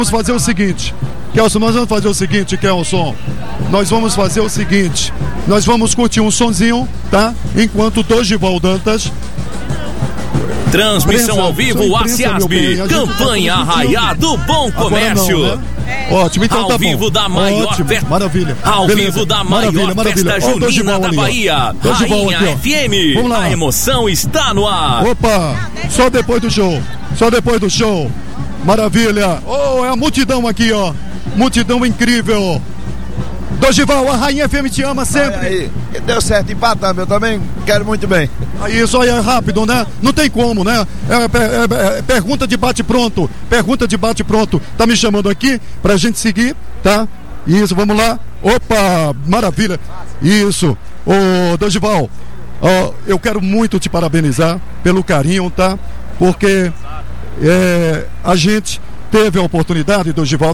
Vamos fazer o seguinte, Kelson, nós vamos fazer o seguinte, Kelson. Nós vamos fazer o seguinte, nós vamos curtir um sonzinho, tá? Enquanto o Dorival Dantas... Transmissão ao vivo, ACIASB, campanha Arraiá do Bom Comércio. Não, né? Ótimo, então tá bom. Ao vivo da maior festa. Maravilha. Ao vivo da maior festa junina da Bahia. Rainha FM. Vamos lá. A emoção está no ar. Opa, só depois do show. Só depois do show. Maravilha. Oh, é a multidão aqui, ó. Multidão incrível. Dorival, a Rainha FM te ama sempre. Aí, deu certo, empatamos, eu também quero muito bem. Aí, isso aí é rápido, né? Não tem como, né? Pergunta de bate-pronto. Pergunta de bate-pronto. Tá me chamando aqui pra gente seguir, tá? Isso, vamos lá. Opa, maravilha. Isso. Ô, Dorival, eu quero muito te parabenizar pelo carinho, tá? Porque a gente teve a oportunidade, Dorival,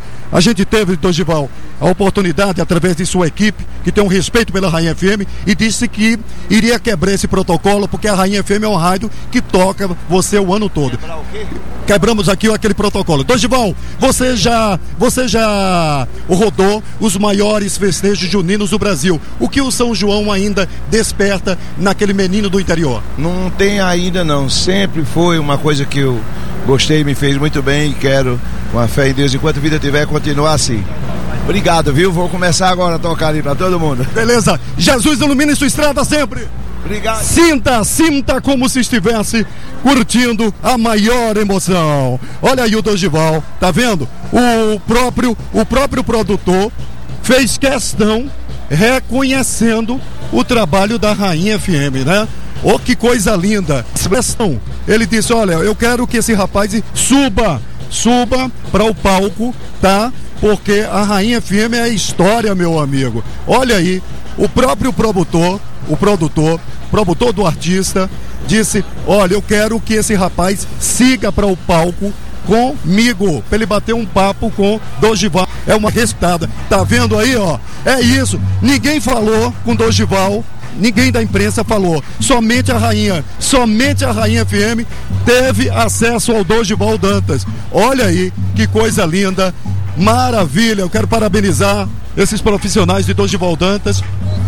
a oportunidade através de sua equipe, que tem um respeito pela Rainha FM, e disse que iria quebrar esse protocolo, porque a Rainha FM é um rádio que toca você o ano todo. Quebramos aqui aquele protocolo. Dorival, você já rodou os maiores festejos juninos do Brasil. O que o São João ainda desperta naquele menino do interior? Não tem ainda não, sempre foi uma coisa que eu gostei, me fez muito bem e quero, com a fé em Deus, enquanto a vida tiver, continuar assim. Obrigado, viu? Vou começar agora a tocar ali pra todo mundo. Beleza. Jesus ilumine sua estrada sempre. Obrigado. Sinta como se estivesse curtindo a maior emoção. Olha aí o Dorival, tá vendo? O próprio produtor fez questão reconhecendo o trabalho da Rainha FM, né? Oh, que coisa linda. Ele disse, olha, eu quero que esse rapaz suba para o palco, tá? Porque a Rainha FM é a história, meu amigo. Olha aí, o próprio produtor do artista, disse, olha, eu quero que esse rapaz siga para o palco comigo, para ele bater um papo com Dorival. É uma respeitada. Tá vendo aí, ó? É isso. Ninguém falou com Dorival. Ninguém da imprensa falou, somente a Rainha FM teve acesso ao Dorival Dantas. Olha aí, que coisa linda, maravilha, eu quero parabenizar esses profissionais de Dorival Dantas,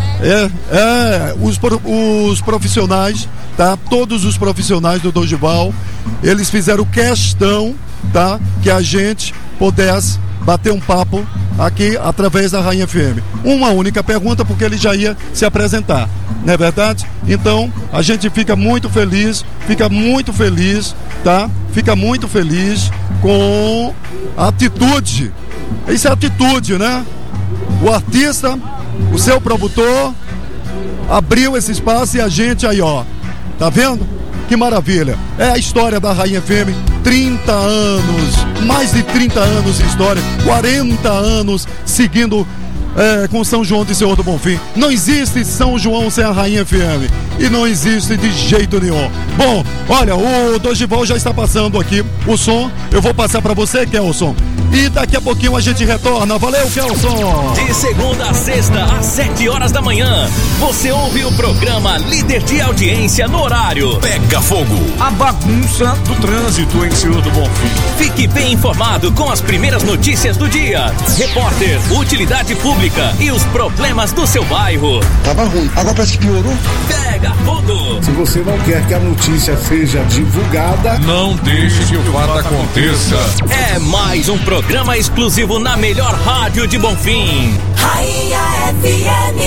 os profissionais, tá? Todos os profissionais do Dorival, eles fizeram questão, tá? Que a gente pudesse bater um papo aqui através da Rainha FM. Uma única pergunta, porque ele já ia se apresentar, não é verdade? Então, a gente fica muito feliz, tá? Fica muito feliz com a atitude. Isso é atitude, né? O artista, o seu produtor, abriu esse espaço e a gente aí, ó. Tá vendo? Que maravilha. É a história da Rainha FM, 30 anos, mais de 30 anos de história, 40 anos seguindo com São João de Senhor do Bonfim. Não existe São João sem a Rainha FM. E não existe de jeito nenhum. Bom, olha, o Dorival já está passando aqui o som. Eu vou passar para você, Kelson. E daqui a pouquinho a gente retorna. Valeu, Kelson! De segunda a sexta, às 7 horas da manhã, você ouve o programa Líder de Audiência no horário Pega Fogo. A bagunça do trânsito em Senhor do Bonfim. Fique bem informado com as primeiras notícias do dia. Repórter, utilidade pública e os problemas do seu bairro. Tava ruim, agora parece que piorou. Pega Fogo. Se você não quer que a notícia seja divulgada, não deixe que o fato aconteça. É mais um programa exclusivo na melhor rádio de Bonfim. Rainha FM.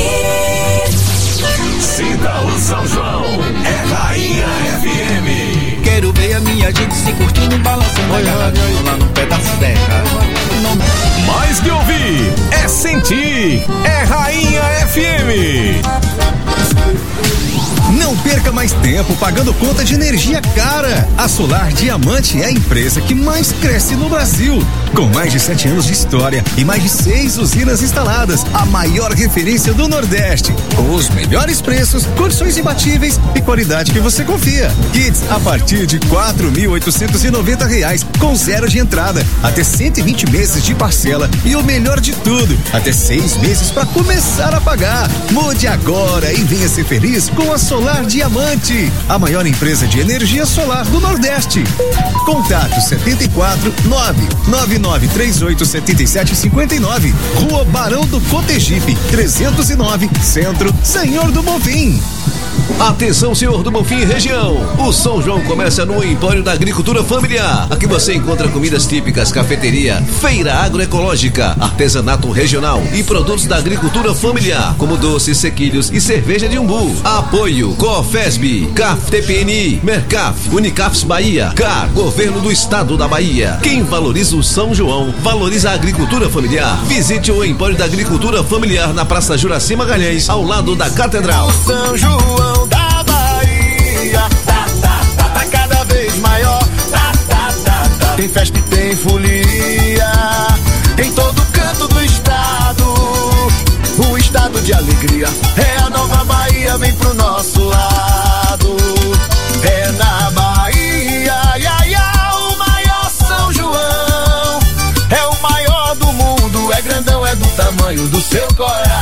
Siga o São João, é Rainha FM. Quero ver a minha gente se curtindo, balançando lá no pé da serra. Mais que ouvir, é sentir, é Rainha FM. Não perca mais tempo pagando conta de energia cara. A Solar Diamante é a empresa que mais cresce no Brasil. Com mais de 7 anos de história e mais de 6 usinas instaladas, a maior referência do Nordeste. Com os melhores preços, condições imbatíveis e qualidade que você confia. Kits a partir de R$ 4.890, com 0 de entrada, até 120 meses de parcela e o melhor de tudo, até 6 meses para começar a pagar. Mude agora e venha ser feliz com a Solar Diamante, a maior empresa de energia solar do Nordeste. Contato 74 999 999387759. Rua Barão do Cotegipe, 309, Centro, Senhor do Bonfim. Atenção, Senhor do Bonfim e região. O São João começa no Empório da Agricultura Familiar. Aqui você encontra comidas típicas, cafeteria, feira agroecológica, artesanato regional e produtos da agricultura familiar, como doces, sequilhos e cerveja de umbu. Apoio COFESB, CAF TPNI, Mercaf, Unicaps Bahia, CAR, Governo do Estado da Bahia. Quem valoriza o São João, valoriza a agricultura familiar. Visite o Empório da Agricultura Familiar na Praça Juraci Magalhães, ao lado da Catedral. O São João da Bahia tá cada vez maior. Tem festa e tem folia em todo canto do estado. O estado de alegria é a nova Bahia, vem pro nosso lado. É na Bahia, o maior São João. É o maior do mundo, é grandão, é do tamanho do seu coração.